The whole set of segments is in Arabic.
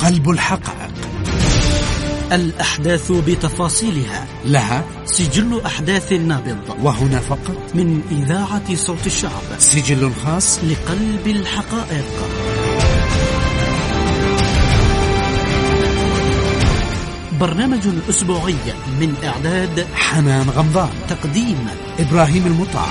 قلب الحقائق، الأحداث بتفاصيلها، لها سجل أحداث نابض، وهنا فقط من إذاعة صوت الشعب سجل خاص لقلب الحقائق. برنامج أسبوعي من إعداد حنان غمضان، تقديم إبراهيم المطاع.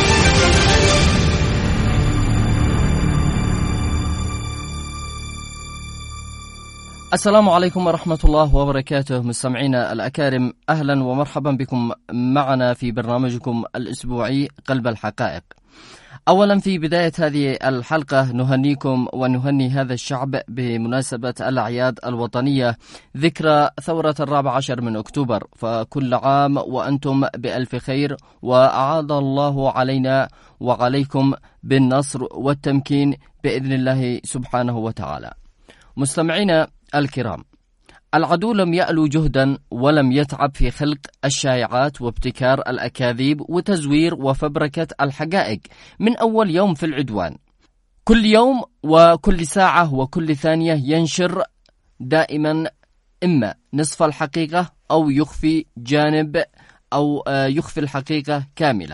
السلام عليكم ورحمة الله وبركاته. مستمعينا الأكارم، أهلا ومرحبا بكم معنا في برنامجكم الأسبوعي قلب الحقائق. أولا، في بداية هذه الحلقة نهنيكم ونهني هذا الشعب بمناسبة الأعياد الوطنية ذكرى ثورة 14 من أكتوبر، فكل عام وأنتم بألف خير، وأعاد الله علينا وعليكم بالنصر والتمكين بإذن الله سبحانه وتعالى. مستمعينا الكرام، العدو لم يألو جهدا ولم يتعب في خلق الشائعات وابتكار الأكاذيب وتزوير وفبركة الحقائق من أول يوم في العدوان. كل يوم وكل ساعة وكل ثانية ينشر دائما إما نصف الحقيقة أو يخفي جانب أو يخفي الحقيقة كاملة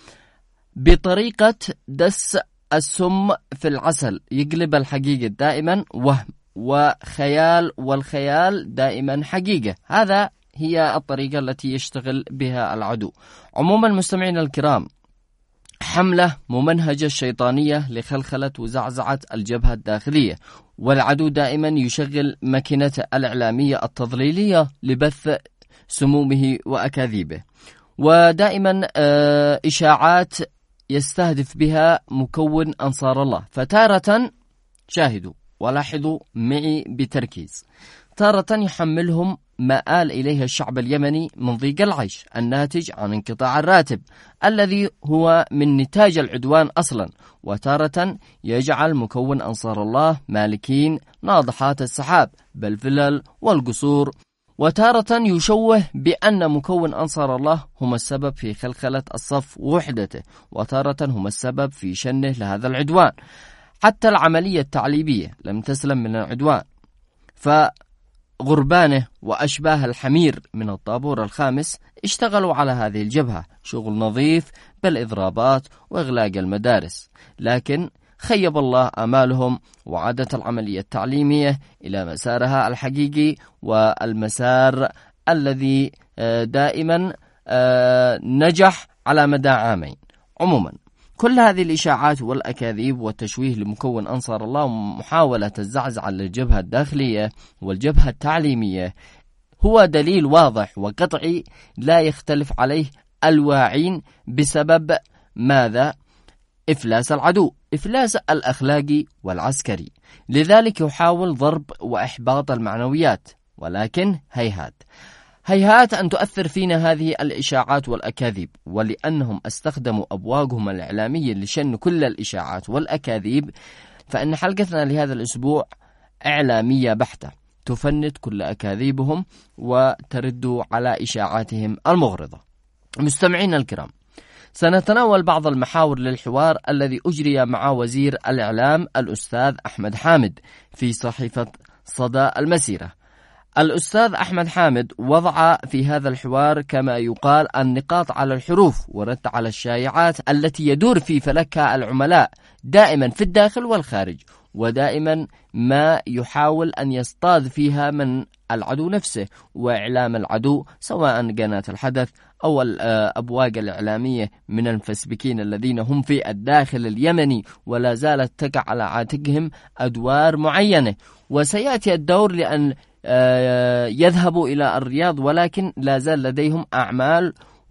بطريقة دس السم في العسل، يقلب الحقيقة دائما وهم وخيال، والخيال دائما حقيقة. هذا هي الطريقة التي يشتغل بها العدو. عموما مستمعين الكرام، حملة ممنهجة شيطانية لخلخلة وزعزعة الجبهة الداخلية، والعدو دائما يشغل ماكينته الإعلامية التضليلية لبث سمومه وأكاذيبه، ودائما إشاعات يستهدف بها مكون أنصار الله. فتارة شاهدوا ولاحظوا معي بتركيز، تارة يحملهم ما آل إليه الشعب اليمني من ضيق العيش الناتج عن انقطاع الراتب الذي هو من نتاج العدوان أصلا، وتارة يجعل مكون أنصار الله مالكين ناضحات السحاب بالفلل والقصور، وتارة يشوه بأن مكون أنصار الله هم السبب في خلخلة الصف ووحدته، وتارة هم السبب في شنه لهذا العدوان. حتى العملية التعليبية لم تسلم من العدوان، فغربانه وأشباه الحمير من الطابور الخامس اشتغلوا على هذه الجبهة شغل نظيف بالإضرابات وإغلاق المدارس، لكن خيب الله آمالهم وعادت العملية التعليمية إلى مسارها الحقيقي والمسار الذي دائما نجح على مدى عامين. عموما كل هذه الإشاعات والأكاذيب والتشويه لمكون أنصار الله ومحاولة الزعزعة للجبهة الداخلية والجبهة التعليمية هو دليل واضح وقطعي لا يختلف عليه الواعين بسبب ماذا؟ إفلاس العدو، إفلاس الأخلاقي والعسكري. لذلك يحاول ضرب وإحباط المعنويات، ولكن هيهات أن تؤثر فينا هذه الإشاعات والأكاذيب، ولأنهم استخدموا أبواقهم الإعلامية لشن كل الإشاعات والأكاذيب، فإن حلقتنا لهذا الأسبوع إعلامية بحتة تفند كل أكاذيبهم وترد على إشاعاتهم المغرضة. مستمعين الكرام، سنتناول بعض المحاور للحوار الذي أجري مع وزير الإعلام الأستاذ أحمد حامد في صحيفة صدى المسيرة. الأستاذ أحمد حامد وضع في هذا الحوار كما يقال النقاط على الحروف، ورد على الشائعات التي يدور في فلكها العملاء دائما في الداخل والخارج، ودائما ما يحاول أن يصطاد فيها من العدو نفسه وإعلام العدو، سواء قناة الحدث أو الأبواق الإعلامية من المفسبكين الذين هم في الداخل اليمني ولا زالت تقع على عاتقهم أدوار معينة، وسيأتي الدور لأن يذهبوا إلى الرياض، ولكن لا زال لديهم أعمال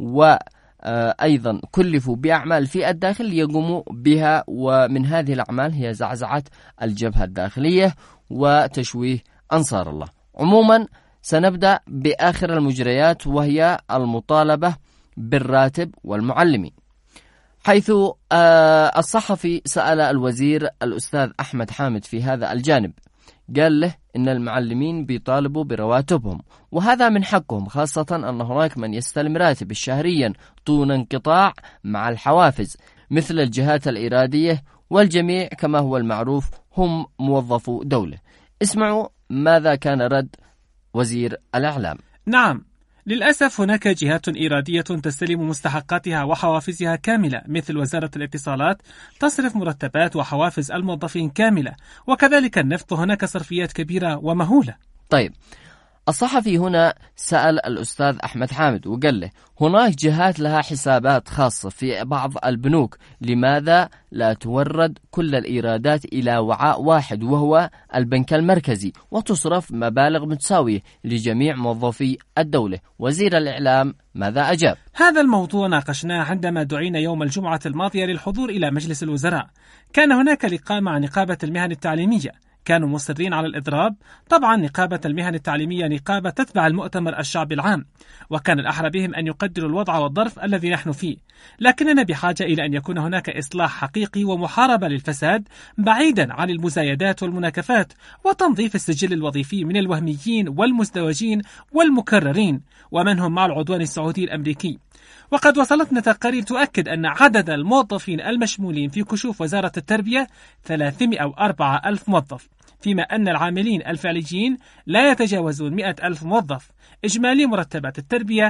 وأيضا كلفوا بأعمال في الداخل يقوموا بها، ومن هذه الأعمال هي زعزعة الجبهة الداخلية وتشويه أنصار الله. عموما سنبدأ بآخر المجريات، وهي المطالبة بالراتب والمعلمين، حيث الصحفي سأل الوزير الأستاذ أحمد حامد في هذا الجانب، قال له إن المعلمين بيطالبوا برواتبهم، وهذا من حقهم، خاصة أن هناك من يستلم راتب شهريا دون انقطاع مع الحوافز مثل الجهات الإرادية، والجميع كما هو المعروف هم موظفو دولة. اسمعوا ماذا كان رد وزير الإعلام؟ نعم، للأسف هناك جهات إيرادية تستلم مستحقاتها وحوافزها كاملة، مثل وزارة الاتصالات تصرف مرتبات وحوافز الموظفين كاملة، وكذلك النفط هناك صرفيات كبيرة ومهولة. طيب، الصحفي هنا سأل الأستاذ أحمد حامد وقال له هناك جهات لها حسابات خاصة في بعض البنوك، لماذا لا تورد كل الإيرادات إلى وعاء واحد وهو البنك المركزي وتصرف مبالغ متساوية لجميع موظفي الدولة؟ وزير الإعلام ماذا أجاب؟ هذا الموضوع ناقشناه عندما دعينا يوم الجمعة الماضية للحضور إلى مجلس الوزراء. كان هناك لقاء مع نقابة المهن التعليمية، كانوا مصرين على الإضراب. طبعا نقابة المهن التعليمية نقابة تتبع المؤتمر الشعبي العام، وكان الأحرى بهم أن يقدروا الوضع والظرف الذي نحن فيه، لكننا بحاجة إلى أن يكون هناك إصلاح حقيقي ومحاربة للفساد بعيدا عن المزايدات والمناكفات، وتنظيف السجل الوظيفي من الوهميين والمزدوجين والمكررين ومنهم مع العدوان السعودي الأمريكي. وقد وصلتنا تقارير تؤكد أن عدد الموظفين المشمولين في كشوف وزارة التربية 304,000 موظف، فيما أن العاملين الفعليين لا يتجاوزون 100,000 موظف. إجمالي مرتبات التربية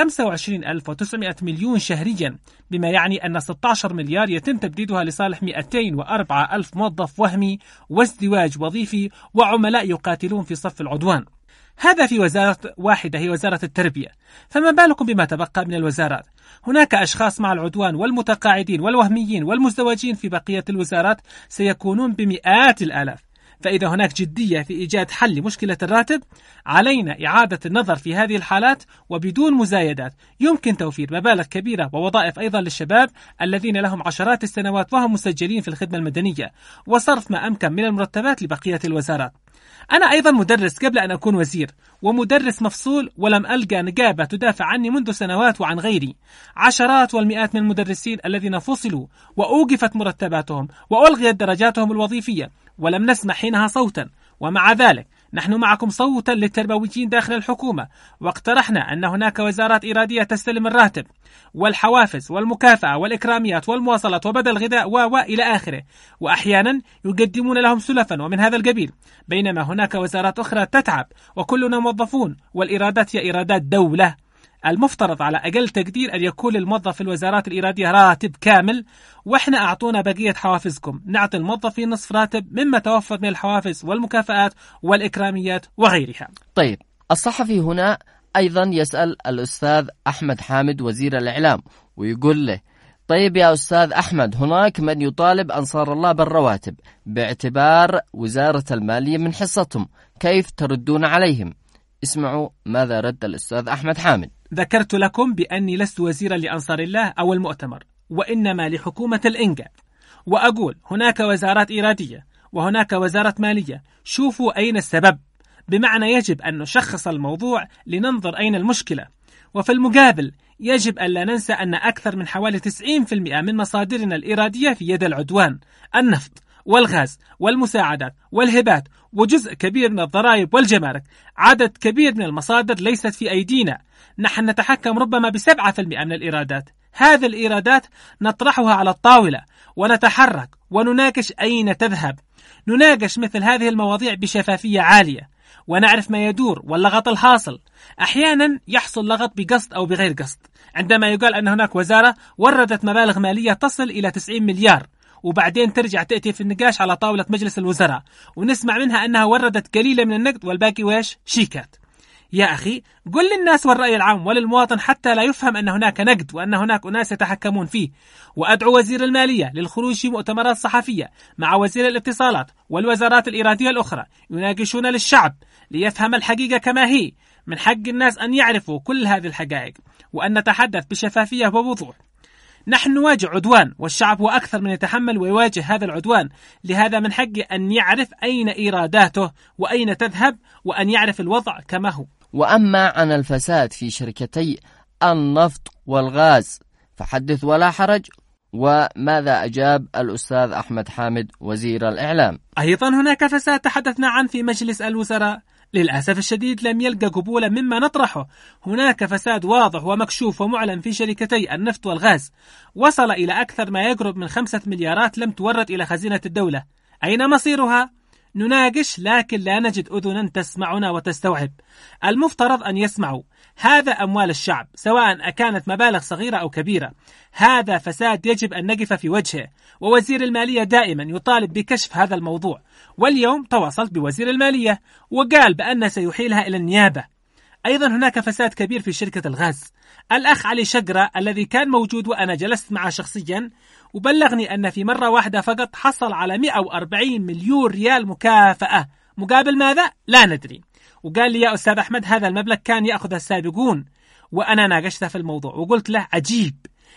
25,900 مليون شهريا، بما يعني أن 16 مليار يتم تبديدها لصالح 204,000 موظف وهمي وازدواج وظيفي وعملاء يقاتلون في صف العدوان. هذا في وزارة واحدة هي وزارة التربية، فما بالكم بما تبقى من الوزارات؟ هناك أشخاص مع العدوان والمتقاعدين والوهميين والمزدوجين في بقية الوزارات سيكونون بمئات الآلاف. فإذا هناك جدية في إيجاد حل لمشكلة الراتب، علينا إعادة النظر في هذه الحالات، وبدون مزايدات يمكن توفير مبالغ كبيرة ووظائف أيضا للشباب الذين لهم عشرات السنوات وهم مسجلين في الخدمة المدنية، وصرف ما أمكن من المرتبات لبقية الوزارات. أنا أيضا مدرس قبل أن أكون وزير، ومدرس مفصول، ولم ألقى نقابة تدافع عني منذ سنوات وعن غيري. عشرات والمئات من المدرسين الذين فصلوا وأوقفت مرتباتهم وألغيت درجاتهم الوظيفية، ولم نسمع حينها صوتا. ومع ذلك نحن معكم صوتا للتربويين داخل الحكومة، واقترحنا أن هناك وزارات إيرادية تستلم الراتب والحوافز والمكافأة والإكراميات والمواصلات وبدل الغذاء وإلى آخره، وأحيانا يقدمون لهم سلفا ومن هذا القبيل، بينما هناك وزارات أخرى تتعب وكلنا موظفون، والإيرادات هي إيرادات دولة. المفترض على أقل تقدير أن يكون للموظف في الوزارات الإيرادية راتب كامل، وإحنا أعطونا بقية حوافزكم، نعطي الموظفين نصف راتب مما توفر من الحوافز والمكافآت والإكراميات وغيرها. طيب، الصحفي هنا أيضا يسأل الأستاذ أحمد حامد وزير الإعلام ويقول له طيب يا أستاذ أحمد، هناك من يطالب أنصار الله بالرواتب باعتبار وزارة المالية من حصتهم، كيف تردون عليهم؟ اسمعوا ماذا رد الأستاذ أحمد حامد. ذكرت لكم بأني لست وزيرا لأنصار الله أو المؤتمر، وإنما لحكومة الإنقاذ، وأقول هناك وزارات إيرادية وهناك وزارة مالية، شوفوا أين السبب، بمعنى يجب أن نشخص الموضوع لننظر أين المشكلة. وفي المقابل يجب أن لا ننسى أن أكثر من حوالي 90% من مصادرنا الإيرادية في يد العدوان، النفط والغاز والمساعدات والهبات وجزء كبير من الضرائب والجمارك. عدد كبير من المصادر ليست في أيدينا، نحن نتحكم ربما ب7% من الإيرادات. هذه الإيرادات نطرحها على الطاولة ونتحرك ونناقش أين تذهب. نناقش مثل هذه المواضيع بشفافية عالية ونعرف ما يدور واللغط الحاصل. أحيانا يحصل لغط بقصد أو بغير قصد، عندما يقال أن هناك وزارة وردت مبالغ مالية تصل إلى 90 مليار، وبعدين ترجع تأتي في النقاش على طاولة مجلس الوزراء ونسمع منها أنها وردت قليلة من النقد والباقي ويش؟ شيكات. يا أخي قل للناس والرأي العام وللمواطن حتى لا يفهم أن هناك نقد وأن هناك أناس يتحكمون فيه. وأدعو وزير المالية للخروج في مؤتمرات صحفية مع وزير الاتصالات والوزارات الإيرادية الأخرى يناقشون للشعب ليفهم الحقيقة كما هي. من حق الناس أن يعرفوا كل هذه الحقائق وأن نتحدث بشفافية وبوضوح. نحن نواجه عدوان والشعب هو أكثر من يتحمل ويواجه هذا العدوان، لهذا من حقه أن يعرف أين إيراداته وأين تذهب وأن يعرف الوضع كما هو. وأما عن الفساد في شركتي النفط والغاز فحدث ولا حرج. وماذا أجاب الأستاذ أحمد حامد وزير الإعلام؟ أيضا هناك فساد تحدثنا عنه في مجلس الوزراء، للأسف الشديد لم يلقى قبولا مما نطرحه. هناك فساد واضح ومكشوف ومعلن في شركتي النفط والغاز، وصل إلى أكثر ما يقرب من 5 مليارات لم تورد إلى خزينة الدولة. أين مصيرها؟ نناقش لكن لا نجد أذنا تسمعنا وتستوعب. المفترض أن يسمعوا. هذا أموال الشعب سواء أكانت مبالغ صغيرة أو كبيرة. هذا فساد يجب أن نقف في وجهه، ووزير المالية دائما يطالب بكشف هذا الموضوع. واليوم تواصلت بوزير المالية وقال بأن سيحيلها إلى النيابة. أيضا هناك فساد كبير في شركة الغاز. الأخ علي شقرة الذي كان موجود وأنا جلست معه شخصيا وبلغني أن في مرة واحدة فقط حصل على 140 مليون ريال مكافأة. مقابل ماذا؟ لا ندري. وقال لي يا أستاذ أحمد هذا المبلغ كان يأخذ السابقون. وأنا ناقشته في الموضوع وقلت له عجيب،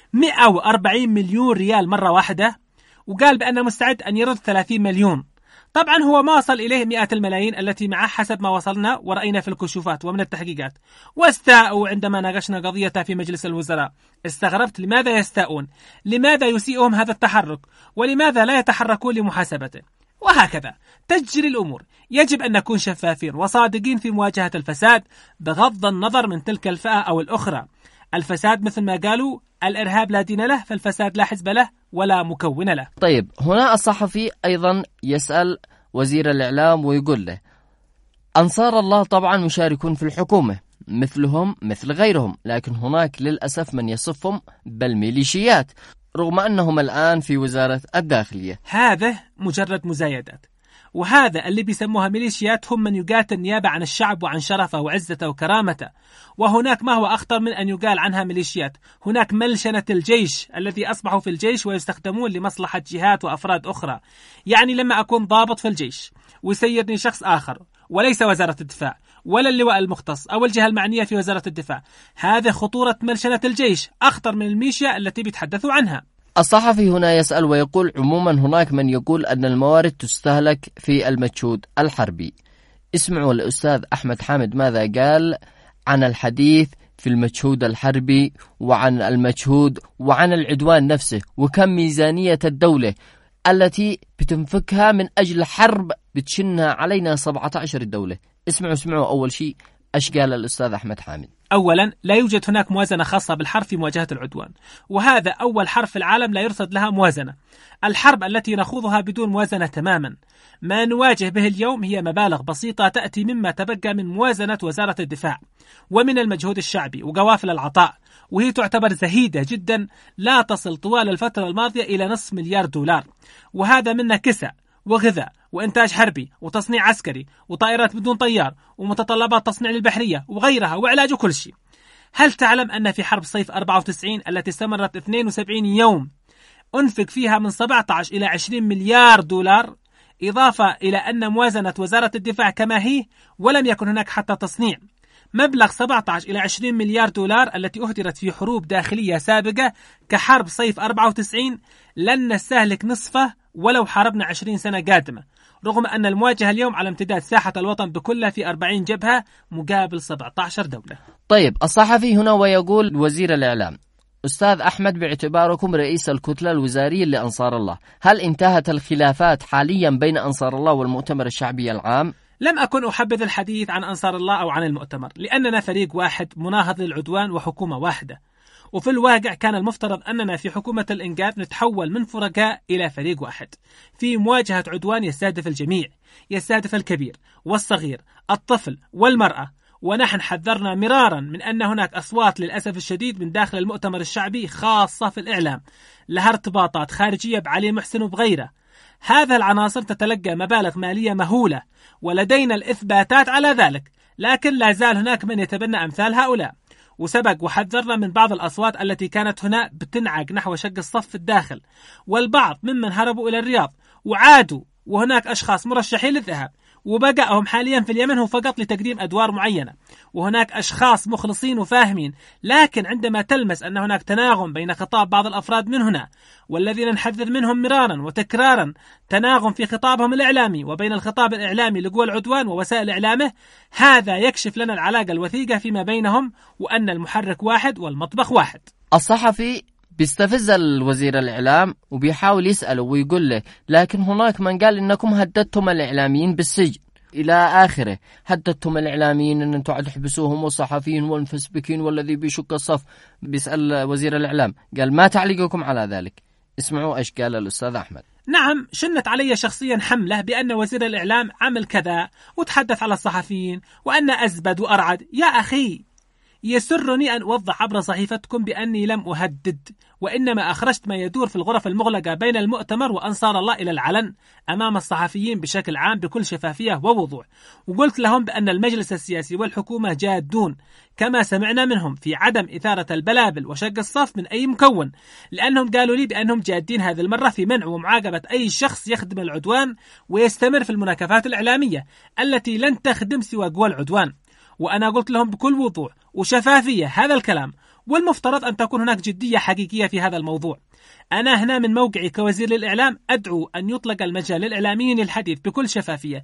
140 مليون ريال مرة واحدة. وقال بأنه مستعد أن يرد 30 مليون. طبعا هو ما وصل إليه 100 الملايين التي معه حسب ما وصلنا ورأينا في الكشوفات ومن التحقيقات. واستاءوا عندما ناقشنا قضيتها في مجلس الوزراء. استغربت لماذا يستاءون؟ لماذا يسيئهم هذا التحرك؟ ولماذا لا يتحركون لمحاسبته؟ وهكذا تجري الأمور. يجب أن نكون شفافين وصادقين في مواجهة الفساد بغض النظر من تلك الفئة أو الأخرى. الفساد مثل ما قالوا الإرهاب لا دين له، فالفساد لا حزب له ولا مكون له. طيب هنا الصحفي أيضا يسأل وزير الإعلام ويقول له أنصار الله طبعا مشاركون في الحكومة مثلهم مثل غيرهم، لكن هناك للأسف من يصفهم بالميليشيات رغم أنهم الآن في وزارة الداخلية. هذا مجرد مزايدات، وهذا اللي بيسموها ميليشيات هم من يقاتل نيابة عن الشعب وعن شرفه وعزته وكرامته. وهناك ما هو أخطر من أن يقال عنها ميليشيات، هناك ملشنة الجيش الذي أصبحوا في الجيش ويستخدمون لمصلحة جهات وأفراد أخرى. يعني لما أكون ضابط في الجيش ويسيرني شخص آخر وليس وزارة الدفاع ولا اللواء المختص أو الجهة المعنية في وزارة الدفاع، هذا خطورة ملشنة الجيش أخطر من الميليشيا التي بيتحدثوا عنها. الصحفي هنا يسأل ويقول عموما هناك من يقول أن الموارد تستهلك في المجهود الحربي. اسمعوا الأستاذ أحمد حامد ماذا قال عن الحديث في المجهود الحربي وعن المجهود وعن العدوان نفسه، وكم ميزانية الدولة التي بتنفكها من أجل حرب بتشنها علينا 17 دولة. اسمعوا أول شيء أش قال الأستاذ أحمد حامد. أولا لا يوجد هناك موازنة خاصة بالحرب في مواجهة العدوان، وهذا أول حرب في العالم لا يرصد لها موازنة. الحرب التي نخوضها بدون موازنة تماما. ما نواجه به اليوم هي مبالغ بسيطة تأتي مما تبقى من موازنة وزارة الدفاع ومن المجهود الشعبي وقوافل العطاء، وهي تعتبر زهيدة جدا لا تصل طوال الفترة الماضية إلى $500 مليار، وهذا منه كساء وغذاء وإنتاج حربي وتصنيع عسكري وطائرات بدون طيار ومتطلبات تصنيع للبحرية وغيرها وعلاج وكل شيء. هل تعلم أن في حرب صيف 94 التي استمرت 72 يوم أنفق فيها من 17 إلى 20 مليار دولار، إضافة إلى أن موازنة وزارة الدفاع كما هي ولم يكن هناك حتى تصنيع. مبلغ 17 إلى 20 مليار دولار التي أهدرت في حروب داخلية سابقة كحرب صيف 94 لن نستهلك نصفه ولو حاربنا 20 سنة قادمة، رغم أن المواجهة اليوم على امتداد ساحة الوطن بكلها في 40 جبهة مقابل 17 دولة. طيب الصحفي هنا ويقول وزير الإعلام أستاذ أحمد باعتباركم رئيس الكتلة الوزارية لأنصار الله، هل انتهت الخلافات حاليا بين أنصار الله والمؤتمر الشعبي العام؟ لم أكن أحبذ الحديث عن أنصار الله أو عن المؤتمر لأننا فريق واحد مناهض للعدوان وحكومة واحدة، وفي الواقع كان المفترض أننا في حكومة الإنقاذ نتحول من فرقاء إلى فريق واحد في مواجهة عدوان يستهدف الجميع، يستهدف الكبير والصغير الطفل والمرأة. ونحن حذرنا مرارا من أن هناك أصوات للأسف الشديد من داخل المؤتمر الشعبي خاصة في الإعلام لها ارتباطات خارجية بعلي محسن وبغيره. هذا العناصر تتلقى مبالغ مالية مهولة ولدينا الإثباتات على ذلك، لكن لا زال هناك من يتبنى أمثال هؤلاء. وسبق وحذرنا من بعض الأصوات التي كانت هنا بتنعق نحو شق الصف في الداخل، والبعض ممن هربوا إلى الرياض وعادوا، وهناك أشخاص مرشحين للذهاب وبقائهم حاليا في اليمن هو فقط لتقديم أدوار معينة، وهناك أشخاص مخلصين وفاهمين، لكن عندما تلمس أن هناك تناغم بين خطاب بعض الأفراد من هنا والذين نحذر منهم مرارا وتكرارا تناغم في خطابهم الإعلامي وبين الخطاب الإعلامي لقوى العدوان ووسائل إعلامه، هذا يكشف لنا العلاقة الوثيقة فيما بينهم وأن المحرك واحد والمطبخ واحد. الصحفي بيستفز الوزير الإعلام وبيحاول يسأله ويقول له لكن هناك من قال إنكم هددتم الإعلاميين بالسجن إلى آخره، هددتم الإعلاميين أن أنتم تحبسوهم والصحفيين والمفسبكين والذي بيشك الصف. بيسأل وزير الإعلام قال ما تعليقكم على ذلك؟ اسمعوا إيش قال الأستاذ أحمد. نعم، شنت علي شخصيا حملة بأن وزير الإعلام عمل كذا وتحدث على الصحفيين وأن أزبد وأرعد. يا أخي، يسرني أن أوضح عبر صحيفتكم بأني لم أهدد، وإنما أخرجت ما يدور في الغرف المغلقة بين المؤتمر وأنصار الله إلى العلن أمام الصحفيين بشكل عام بكل شفافية ووضوح، وقلت لهم بأن المجلس السياسي والحكومة جادون كما سمعنا منهم في عدم إثارة البلابل وشق الصف من أي مكون، لأنهم قالوا لي بأنهم جادين هذه المرة في منع ومعاقبة أي شخص يخدم العدوان ويستمر في المناكفات الإعلامية التي لن تخدم سوى قوى العدوان. وأنا قلت لهم بكل وضوح وشفافية هذا الكلام، والمفترض أن تكون هناك جدية حقيقية في هذا الموضوع. أنا هنا من موقعي كوزير للإعلام أدعو أن يطلق المجال للإعلاميين للحديث بكل شفافية،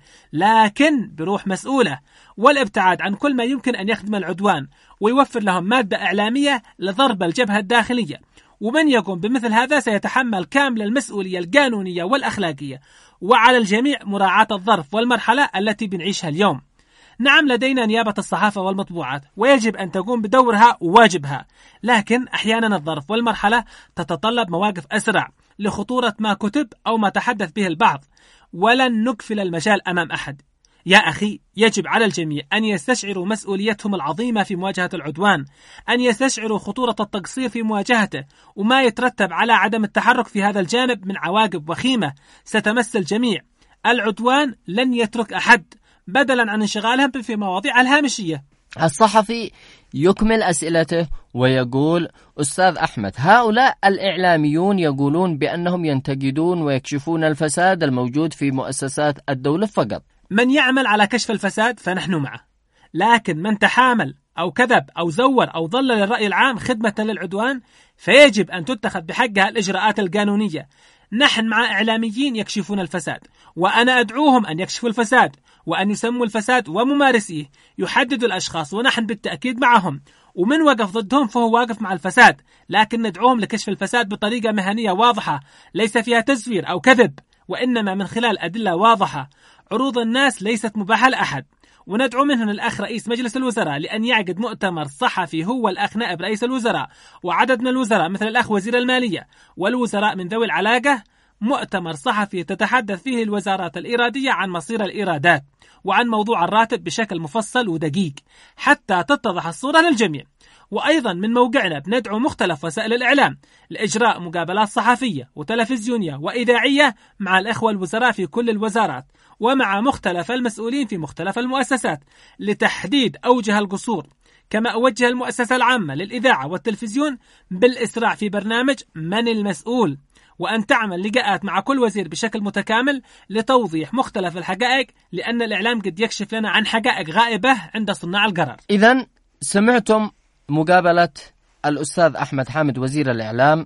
لكن بروح مسؤولة، والابتعاد عن كل ما يمكن أن يخدم العدوان ويوفر لهم مادة إعلامية لضرب الجبهة الداخلية. ومن يقوم بمثل هذا سيتحمل كامل المسؤولية القانونية والأخلاقية، وعلى الجميع مراعاة الظرف والمرحلة التي بنعيشها اليوم. نعم، لدينا نيابة الصحافة والمطبوعات ويجب أن تقوم بدورها وواجبها، لكن أحيانا الظرف والمرحلة تتطلب مواقف أسرع لخطورة ما كتب أو ما تحدث به البعض، ولن نقفل المجال أمام أحد. يا أخي، يجب على الجميع أن يستشعروا مسؤوليتهم العظيمة في مواجهة العدوان، أن يستشعروا خطورة التقصير في مواجهته وما يترتب على عدم التحرك في هذا الجانب من عواقب وخيمة ستمس الجميع. العدوان لن يترك أحد بدلا عن انشغالهم في مواضيع الهامشية. الصحفي يكمل أسئلته ويقول: أستاذ أحمد، هؤلاء الإعلاميون يقولون بأنهم ينتقدون ويكشفون الفساد الموجود في مؤسسات الدولة فقط. من يعمل على كشف الفساد فنحن معه، لكن من تحامل أو كذب أو زور أو ضلل الرأي العام خدمة للعدوان فيجب أن تتخذ بحقها الإجراءات القانونية. نحن مع إعلاميين يكشفون الفساد، وأنا أدعوهم أن يكشفوا الفساد وأن يسموا الفساد وممارسيه، يحددوا الأشخاص ونحن بالتأكيد معهم، ومن وقف ضدهم فهو واقف مع الفساد، لكن ندعوهم لكشف الفساد بطريقة مهنية واضحة ليس فيها تزوير أو كذب، وإنما من خلال أدلة واضحة. عروض الناس ليست مباحة لأحد، وندعو منهم الأخ رئيس مجلس الوزراء لأن يعقد مؤتمر صحفي هو الأخ نائب رئيس الوزراء وعدد من الوزراء مثل الأخ وزير المالية والوزراء من ذوي العلاقة، مؤتمر صحفي تتحدث فيه الوزارات الإرادية عن مصير الإيرادات وعن موضوع الراتب بشكل مفصل ودقيق حتى تتضح الصورة للجميع. وأيضا من موقعنا بندعو مختلف وسائل الإعلام لإجراء مقابلات صحفية وتلفزيونية وإذاعية مع الإخوة الوزراء في كل الوزارات ومع مختلف المسؤولين في مختلف المؤسسات لتحديد أوجه القصور، كما أوجه المؤسسة العامة للإذاعة والتلفزيون بالإسراع في برنامج من المسؤول، وأن تعمل لقاءات مع كل وزير بشكل متكامل لتوضيح مختلف الحقائق، لأن الإعلام قد يكشف لنا عن حقائق غائبة عند صناع القرار. إذن سمعتم مقابلة الأستاذ أحمد حامد وزير الإعلام،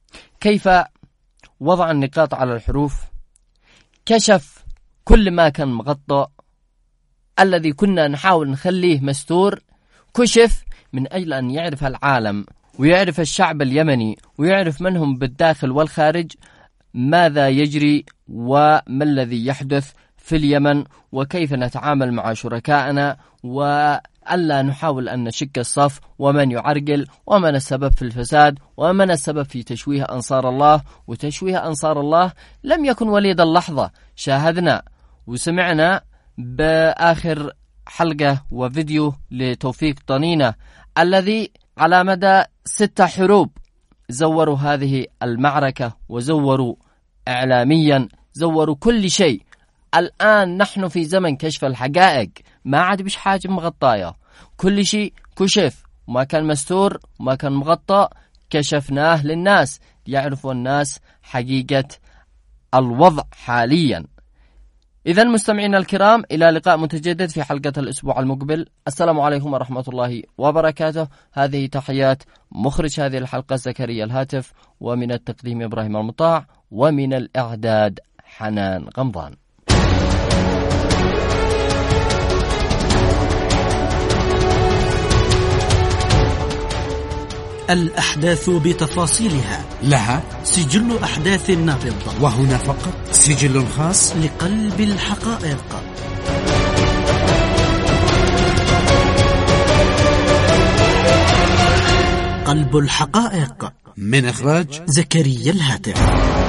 كيف وضع النقاط على الحروف، كشف كل ما كان مغطى، الذي كنا نحاول نخليه مستور كشف من أجل أن يعرف العالم ويعرف الشعب اليمني ويعرف من هم بالداخل والخارج ماذا يجري وما الذي يحدث في اليمن، وكيف نتعامل مع شركائنا، وألا نحاول أن نشك الصف، ومن يعرقل، ومن السبب في الفساد، ومن السبب في تشويه أنصار الله. وتشويه أنصار الله لم يكن وليد اللحظة، شاهدنا وسمعنا بآخر حلقة وفيديو لتوفيق طنينة الذي على مدى 6 حروب زوروا هذه المعركة وزوروا إعلاميا، زوروا كل شيء. الآن نحن في زمن كشف الحقائق، ما عاد بش حاجة مغطاية، كل شيء كشف، ما كان مستور وما كان مغطى كشفناه للناس ليعرفوا الناس حقيقة الوضع حاليا. إذن مستمعينا الكرام، إلى لقاء متجدد في حلقة الأسبوع المقبل. السلام عليكم ورحمة الله وبركاته. هذه تحيات مخرج هذه الحلقة زكريا الهاتف، ومن التقديم إبراهيم المطاع، ومن الإعداد حنان غمضان. الأحداث بتفاصيلها، لها سجل أحداث نابضة، وهنا فقط سجل خاص لقلب الحقائق. قلب الحقائق. من إخراج زكريا الهاتف.